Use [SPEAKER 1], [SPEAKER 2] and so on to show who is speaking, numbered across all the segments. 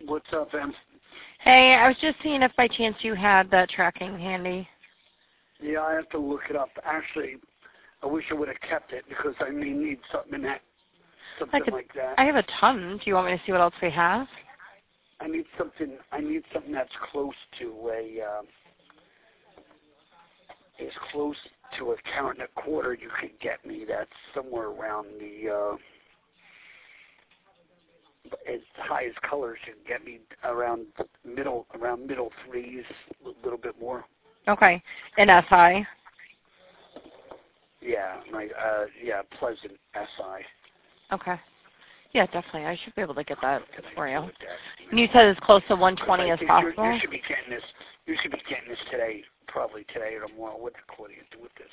[SPEAKER 1] What's up, Em?
[SPEAKER 2] Hey, I was just seeing if by chance you had that tracking handy.
[SPEAKER 1] Yeah, I have to look it up. Actually, I wish I would have kept it because I may need something in that, something like that.
[SPEAKER 2] I have a ton. Do you want me to see what else we have?
[SPEAKER 1] I need something that's close to as close to a carat and a quarter you could get me. That's somewhere around the as high as colors you can get me around middle threes, a little bit more.
[SPEAKER 2] Okay. In SI?
[SPEAKER 1] Yeah, Pleasant SI.
[SPEAKER 2] Okay. Yeah, definitely. I should be able to get that for you. And you said as close to 120 as possible?
[SPEAKER 1] You should be getting this. You should be getting this today, probably today or tomorrow. What do you do with this?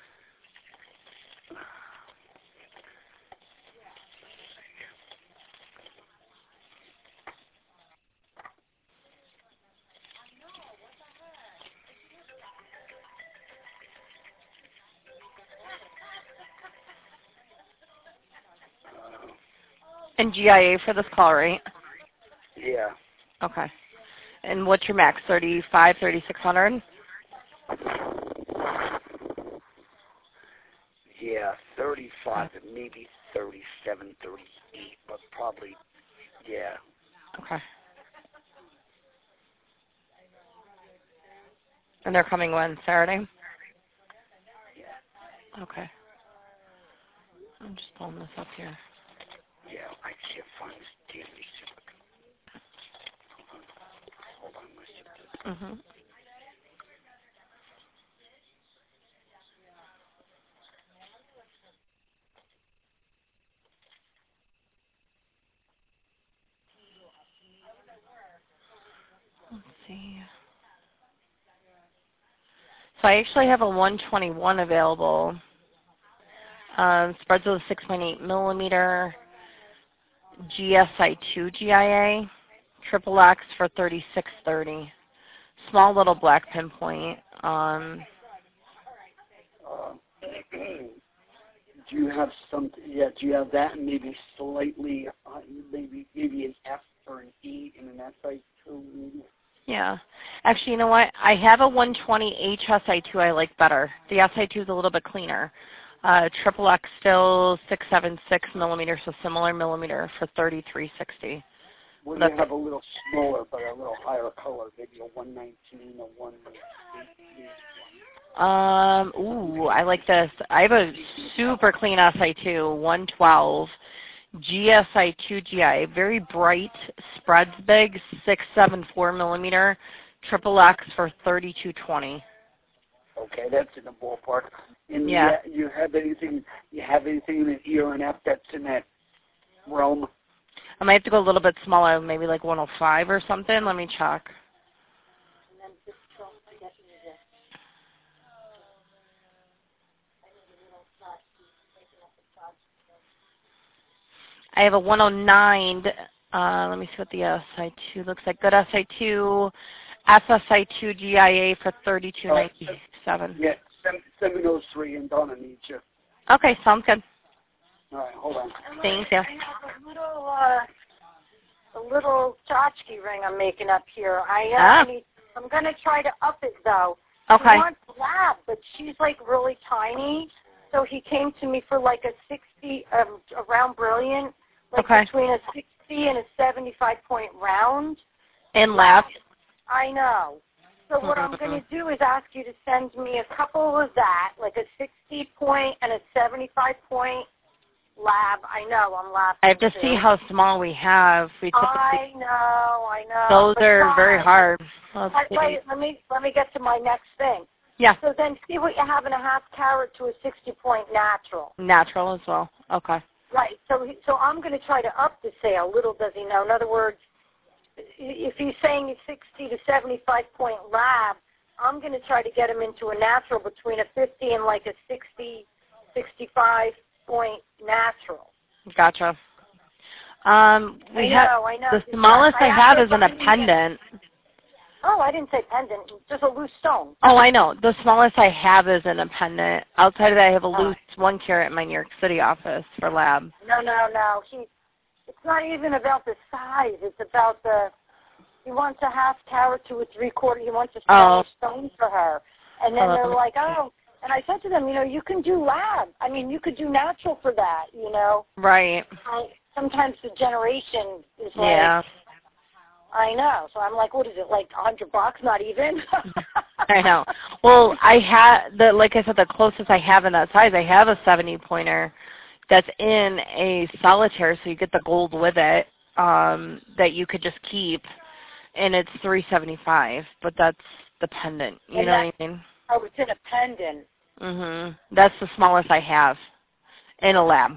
[SPEAKER 2] And GIA for this call, right?
[SPEAKER 1] Yeah.
[SPEAKER 2] Okay. And what's your max? 35, 3600?
[SPEAKER 1] Yeah, 35 and maybe 37, 38, but probably, yeah.
[SPEAKER 2] Okay. And they're coming when? Saturday?
[SPEAKER 1] Yeah.
[SPEAKER 2] Okay. I'm just pulling this up here.
[SPEAKER 1] Yeah, I can't find this damn receipt. Hold on, let's see.
[SPEAKER 2] Let's see. So I actually have a 121 available. Spreads with a 6.8 millimeter GSI2 GIA, triple X for 3630. Small little black pinpoint.
[SPEAKER 1] Do you have something? Yeah, do you have that and maybe slightly, maybe an F or an E in an SI too, maybe?
[SPEAKER 2] Yeah. Actually, you know what? I have a 120 HSI2 I like better. The SI2 is a little bit cleaner. Triple X still 676 millimeters, so similar millimeter for 3360.
[SPEAKER 1] What do you have a little smaller but a little higher color? Maybe a 119, a 118.
[SPEAKER 2] Ooh, I like this. I have a super clean SI2, 112. GSI2 GI, very bright, spreads big, 674 millimeter, triple X for 3220.
[SPEAKER 1] Okay, that's in the ballpark. And
[SPEAKER 2] yeah.
[SPEAKER 1] You have anything in an E or an F that's in that realm?
[SPEAKER 2] I might have to go a little bit smaller, maybe like 105 or something. Let me check. I have a 109. Let me see what the SI2 looks like. Good SI2, SSI2 GIA for 3297.
[SPEAKER 1] Yeah, send me those three and Donna needs you.
[SPEAKER 2] Okay, sounds good.
[SPEAKER 1] All right, hold on.
[SPEAKER 2] Thank you.
[SPEAKER 3] I have a little tchotchke ring I'm making up here. I'm going to try to up it, though.
[SPEAKER 2] Okay.
[SPEAKER 3] He wants lab, but she's, like, really tiny. So he came to me for, like, a 60, a round brilliant, like between a 60 and a 75-point round.
[SPEAKER 2] In lab?
[SPEAKER 3] I know. So what I'm going to do is ask you to send me a couple of that, like a 60-point and a 75-point lab. I know, I'm laughing.
[SPEAKER 2] I have to see how small we have.
[SPEAKER 3] I know.
[SPEAKER 2] Those are very hard.
[SPEAKER 3] Wait, let me get to my next thing.
[SPEAKER 2] Yeah.
[SPEAKER 3] So then see what you have in a half carat to a 60-point natural.
[SPEAKER 2] Natural as well. Okay.
[SPEAKER 3] Right. So I'm going to try to up the sale. Little does he know. In other words, if he's saying a 60 to 75-point lab, I'm going to try to get him into a natural between a 50 and like a 60, 65-point natural.
[SPEAKER 2] Gotcha. I know. The smallest I have is in a pendant.
[SPEAKER 3] Oh, I didn't say pendant. Just a loose stone.
[SPEAKER 2] Oh, I know. The smallest I have is in a pendant. Outside of that, I have a loose 1 carat in my New York City office for lab.
[SPEAKER 3] No. It's not even about the size. It's about the He wants a half carat to a 3/4. He wants a Spanish stone for her. And then they're like, oh. And I said to them, you can do lab. I mean, you could do natural for that,
[SPEAKER 2] Right.
[SPEAKER 3] Sometimes the generation is like, I know. So I'm like, what is it, like $100? Not even.
[SPEAKER 2] I know. Well, I had like I said, the closest I have in that size, I have a 70 pointer that's in a solitaire, so you get the gold with it, that you could just keep, and it's $375. But that's the pendant. You know what I mean?
[SPEAKER 3] Oh, it's in a pendant.
[SPEAKER 2] Mhm. That's the smallest I have in a lab.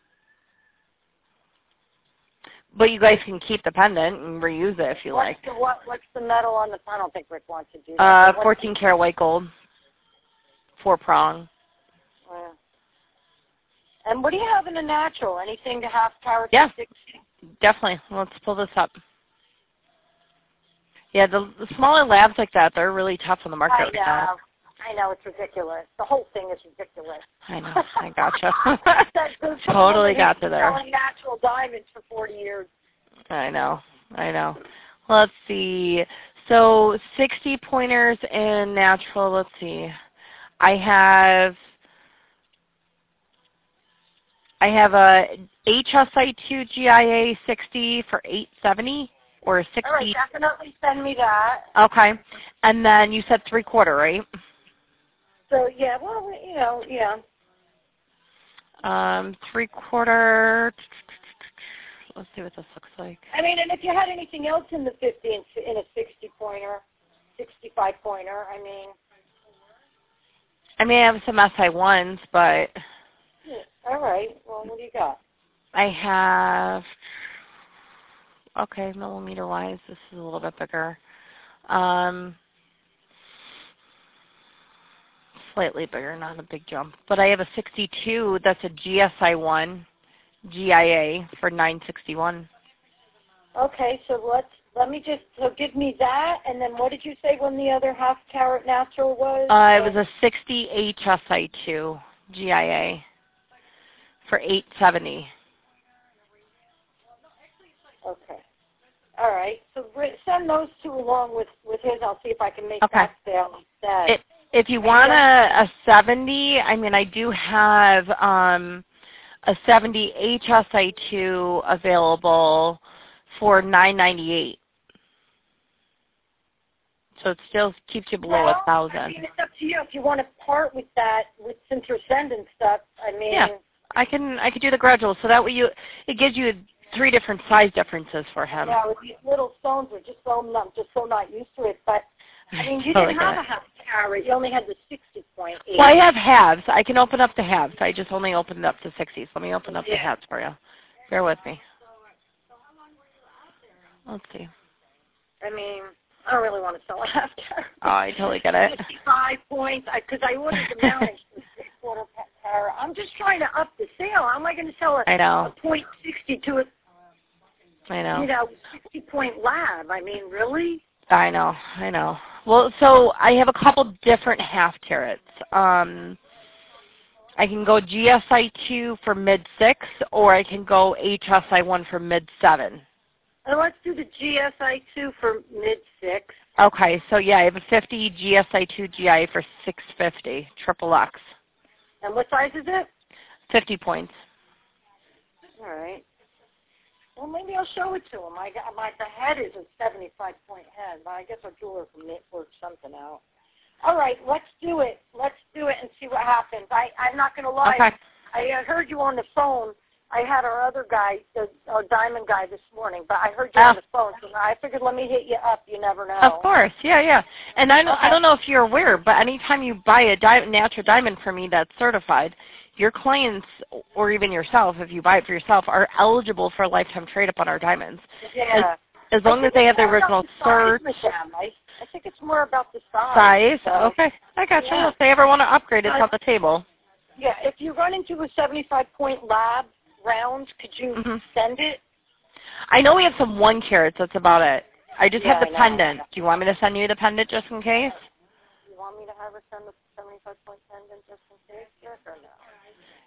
[SPEAKER 2] But you guys can keep the pendant and reuse it if you like.
[SPEAKER 3] What's the metal on the? I don't think Rick wants to do that.
[SPEAKER 2] 14 karat white gold, 4-prong.
[SPEAKER 3] And what do you have in the natural? Anything to half carat?
[SPEAKER 2] Yeah, definitely. Let's pull this up. Yeah, the smaller labs like that, they're really tough on the market right now.
[SPEAKER 3] I know, it's ridiculous. The whole thing is ridiculous.
[SPEAKER 2] I know, I gotcha. Totally got to there.
[SPEAKER 3] Selling natural diamonds for 40 years.
[SPEAKER 2] I know. Let's see. So 60 pointers in natural. Let's see. I have a HSI2 GIA 60 for $870 or 60.
[SPEAKER 3] All right, definitely send me that.
[SPEAKER 2] Okay. And then you said 3/4, right?
[SPEAKER 3] So, yeah, well, yeah.
[SPEAKER 2] 3/4. Let's see what this looks like.
[SPEAKER 3] I mean, and if you had anything else in the 50 in a 60 pointer, 65 pointer, I
[SPEAKER 2] have some SI1s, but.
[SPEAKER 3] Yeah, all right. Well, what do you got?
[SPEAKER 2] I have. Okay, millimeter wise, this is a little bit bigger. Slightly bigger, not a big jump. But I have a 62 that's a GSI1 GIA for $961.
[SPEAKER 3] Okay, so give me that, and then what did you say when the other half carat natural was?
[SPEAKER 2] It was a 60 HSI2 GIA for $870.
[SPEAKER 3] Okay. All right. So send those two along with his. I'll see if I can make that sale instead.
[SPEAKER 2] If you want a 70, I do have a 70 HSI2 available for $998. So it still keeps you below 1,000.
[SPEAKER 3] It's up to you if you want to part with that, since you're sending stuff.
[SPEAKER 2] Yeah, I could do the gradual, so that way it gives you 3 different size differences for him.
[SPEAKER 3] Yeah, with these little stones, we're just so not used to it. But you didn't have a half carat. You only had the 60.8.
[SPEAKER 2] Well, I have halves. I can open up the halves. I just only opened it up to 60s. Let me open up the halves for you. Bear with me. Let's see.
[SPEAKER 3] I don't really want to sell a half carat.
[SPEAKER 2] Oh, I totally get it.
[SPEAKER 3] 55 points, because I ordered the mounting for 3/4 carat. I'm just trying to up the sale. How am I going to sell a .60 to a 60-point lab? Really?
[SPEAKER 2] I know. Well, so I have a couple different half carats. I can go GSI2 for mid-6, or I can go HSI1 for mid-7.
[SPEAKER 3] Let's do the GSI2 for mid-6.
[SPEAKER 2] Okay, so I have a 50 GSI2 GI for $650, triple X.
[SPEAKER 3] And what size is it?
[SPEAKER 2] 50 points.
[SPEAKER 3] All right. Well, maybe I'll show it to him. The head is a 75-point head, but I guess our jeweler can work something out. All right, let's do it. Let's do it and see what happens. I'm not going to lie.
[SPEAKER 2] Okay.
[SPEAKER 3] I heard you on the phone. I had our other guy, our diamond guy, this morning, but I heard you on the phone, so I figured let me hit you up. You never know.
[SPEAKER 2] Of course, yeah. And I don't know if you're aware, but anytime you buy a natural diamond from me that's certified, your clients, or even yourself, if you buy it for yourself, are eligible for a lifetime trade-up on our diamonds.
[SPEAKER 3] Yeah.
[SPEAKER 2] As long as they have the original cert.
[SPEAKER 3] I think it's more about the size.
[SPEAKER 2] Size?
[SPEAKER 3] So.
[SPEAKER 2] Okay. I got you. If they ever want to upgrade, it's on the table.
[SPEAKER 3] Yeah. If you run into a 75-point lab round, could you send it?
[SPEAKER 2] I know we have some 1 carats. That's about it. I just have the pendant. Do you want me to send you the pendant just in case?
[SPEAKER 3] You want me to have her send the 75-point pendant just in case, yes or no?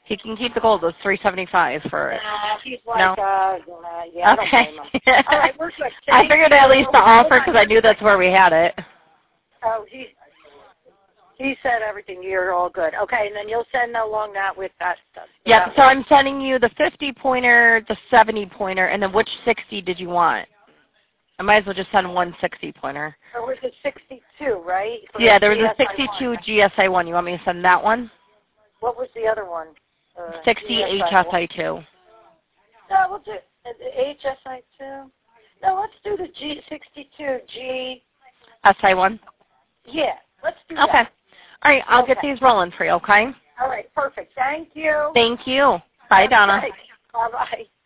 [SPEAKER 2] He can keep the gold. It's $375 for it.
[SPEAKER 3] He's like,
[SPEAKER 2] No?
[SPEAKER 3] yeah,
[SPEAKER 2] Okay.
[SPEAKER 3] I don't blame him. All right, we're good.
[SPEAKER 2] I figured at least the offer because I knew that's where we had it.
[SPEAKER 3] Oh, he said everything. You're all good. Okay, and then you'll send along that with that stuff.
[SPEAKER 2] Yep, so I'm sending you the 50-pointer, the 70-pointer, and then which 60 did you want? I might as well just send one 60-pointer.
[SPEAKER 3] There was a 62, right?
[SPEAKER 2] Yeah, there was a 62 GSI-1. You want me to send that one?
[SPEAKER 3] What was the other one?
[SPEAKER 2] 60 HSI-2.
[SPEAKER 3] No, we'll do the HSI-2. No, let's do the G62
[SPEAKER 2] SI-1?
[SPEAKER 3] Yeah, let's do
[SPEAKER 2] Okay.
[SPEAKER 3] that.
[SPEAKER 2] All right, I'll get these rolling for you, okay?
[SPEAKER 3] All right, perfect. Thank you.
[SPEAKER 2] Thank you. Bye, Donna.
[SPEAKER 3] Bye-bye.